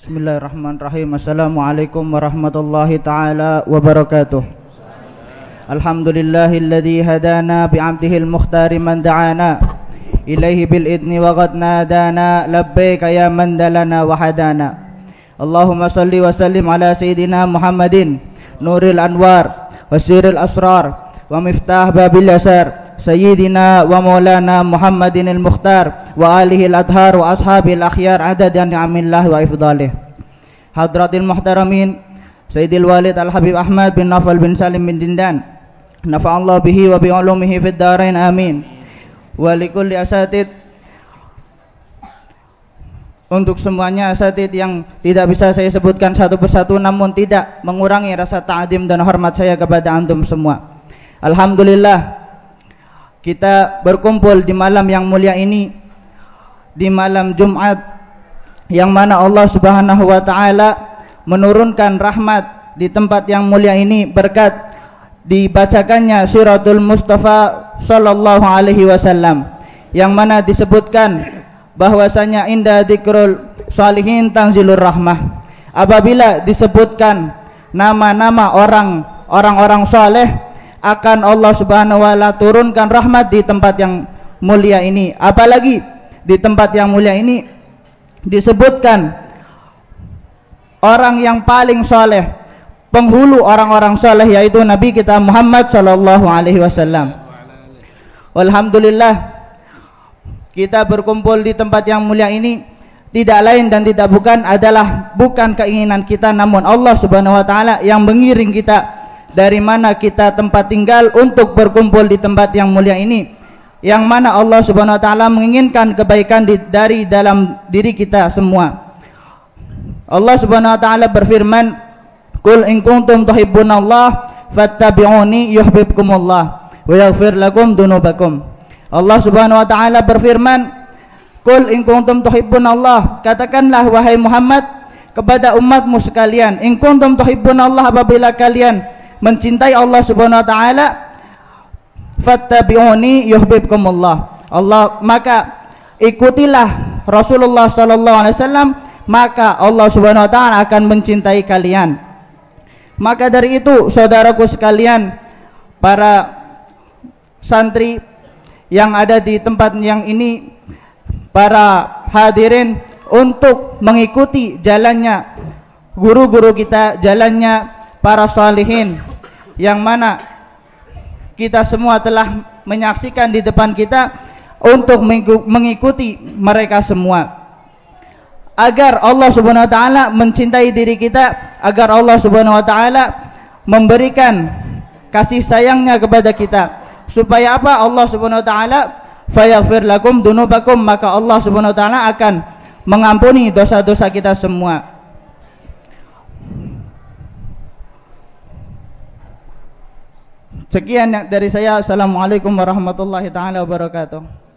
Bismillahirrahmanirrahim. Assalamualaikum warahmatullahi ta'ala wabarakatuh. Alhamdulillahilladzi hadana bi'abdihil mukhtari man da'ana ilaihi bil idni wa qad nadana labbaika ya man dalana wa hadana. Allahumma salli wa sallim ala sayyidina Muhammadin nuril anwar wasiril asrar wa miftah babil yasar Sayyidina wa maulana Muhammadin al-Mukhtar wa alihi al-adhar wa ashabil akhyar adadan ni'amillah wa ifdalih. Hadratil muhtaramin Sayyidil Walid Al-Habib Ahmad bin Nawfal bin Salim bin Dindan, nafa'allahu bihi wa bi ulumihi fid darain amin. Wa likulli asatid, untuk semuanya asatid yang tidak bisa saya sebutkan satu persatu namun tidak mengurangi rasa ta'adim dan hormat saya kepada antum semua. Alhamdulillah, kita berkumpul di malam yang mulia ini, di malam Jumat yang mana Allah Subhanahu wa taala menurunkan rahmat di tempat yang mulia ini berkat dibacakannya suratul Mustafa sallallahu alaihi wasallam, yang mana disebutkan bahwasanya inda dzikrul shalihin tanzilur rahmah. Apabila disebutkan nama-nama orang-orang saleh, akan Allah Subhanahu wa taala turunkan rahmat di tempat yang mulia ini. Apalagi di tempat yang mulia ini disebutkan orang yang paling soleh, penghulu orang-orang soleh, yaitu Nabi kita Muhammad sallallahu alaihi wasallam. Alhamdulillah, kita berkumpul di tempat yang mulia ini tidak lain dan tidak bukan adalah bukan keinginan kita, namun Allah Subhanahu wa taala yang mengiring kita dari mana kita tempat tinggal untuk berkumpul di tempat yang mulia ini, yang mana Allah Subhanahu wa taala menginginkan kebaikan dari dalam diri kita semua. Allah Subhanahu wa taala berfirman, "Qul in kuntum tuhibbunallah fattabi'uni yuhibbukumullah wa yaghfir lakum dzunubakum." Allah Subhanahu wa taala berfirman, "Qul in kuntum tuhibbunallah," katakanlah wahai Muhammad kepada umatmu sekalian, "In kuntum tuhibbunallah," apabila kalian mencintai Allah Subhanahu wa taala, fattabi'uni yuhibbukumullah, Allah, maka ikutilah Rasulullah sallallahu alaihi wasallam, maka Allah Subhanahu wa taala akan mencintai kalian. Maka dari itu, saudaraku sekalian, para santri yang ada di tempat yang ini, para hadirin, untuk mengikuti jalannya guru-guru kita, jalannya para salihin, yang mana kita semua telah menyaksikan di depan kita, untuk mengikuti mereka semua agar Allah Subhanahu wa taala mencintai diri kita, agar Allah Subhanahu wa taala memberikan kasih sayangnya kepada kita, supaya apa? Allah Subhanahu wa taala fayaghfir lakum dzunubakum, maka Allah Subhanahu wa taala akan mengampuni dosa-dosa kita semua. Sekian dari saya. Assalamualaikum warahmatullahi taala wabarakatuh.